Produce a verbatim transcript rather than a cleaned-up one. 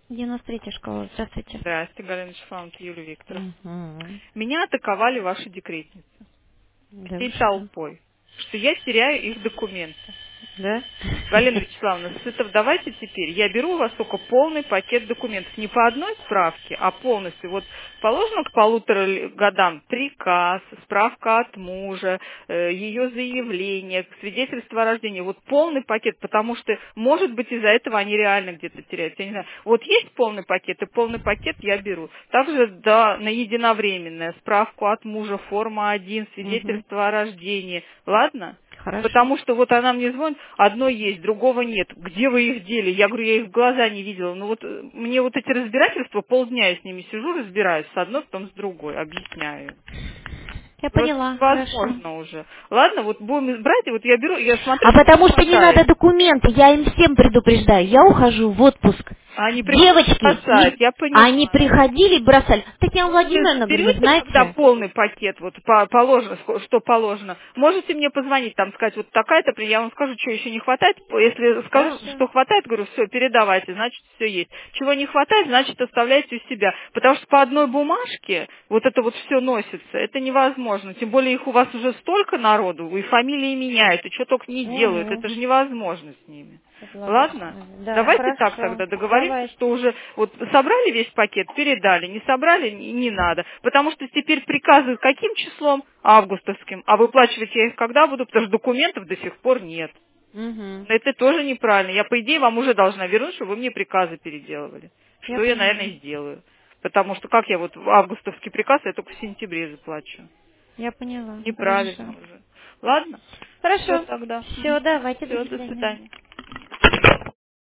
девяносто третья школа. Здравствуйте. Здрасте, Галина Шифановна, Юлия Викторовна. Угу. Меня атаковали ваши декретницы Да вы всей что? толпой, что я теряю их документы. Да? Галина Вячеславовна, с этого давайте теперь. Я беру у вас только полный пакет документов. Не по одной справке, а полностью. Вот положено к полутора л- годам приказ, справка от мужа, э, ее заявление, свидетельство о рождении. Вот полный пакет, потому что, может быть, из-за этого они реально где-то теряются. Я не знаю. Вот есть полный пакет, и полный пакет я беру. Также да, на единовременное, справку от мужа, форма один, Угу. свидетельство о рождении. Ладно? Хорошо. Потому что вот она мне звонит, одно есть, другого нет. Где вы их дели? Я говорю, я их в глаза не видела. Ну вот э, мне вот эти разбирательства, полдня я с ними сижу, разбираюсь с одной, потом с другой, объясняю. Я Вот поняла. Хорошо. невозможно уже. Ладно, вот будем брать, и вот я беру, я смотрю, А что не потому что не надо хватает. документы, я им всем предупреждаю. Я ухожу в отпуск. Они приходят, Девочки, спасают, не... я они понимаю. приходили, бросали. Татьяна Вот вы Владимировна, говорю, вы берете, когда знаете, полный пакет, вот по- положено, ско- что положено, можете мне позвонить, там сказать, вот такая-то, при- я вам скажу, что еще не хватает. Если скажу, хорошо. что хватает, говорю, все, передавайте, значит, все есть. Чего не хватает, значит, оставляйте у себя. Потому что по одной бумажке вот это вот все носится, это невозможно. Тем более их у вас уже столько народу, и фамилии меняют, и что только не делают, Угу. это же невозможно с ними. Согласна с Ладно? вами. Да, Давайте так хорошо. тогда договоримся, Давайте. что уже вот собрали весь пакет, передали, не собрали, не, не надо. Потому что теперь приказы каким числом? Августовским. А выплачивать я их когда буду? Потому что документов до сих пор нет. Угу. Это тоже неправильно. Я, по идее, вам уже должна вернуть, чтобы вы мне приказы переделывали. Я Что я, наверное, поняла. и сделаю. Потому что как я вот в августовский приказ, я только в сентябре заплачу. Я поняла. Неправильно Хорошо. уже. Ладно? Все Хорошо. тогда. Все, давайте, до Все, до свидания. свидания.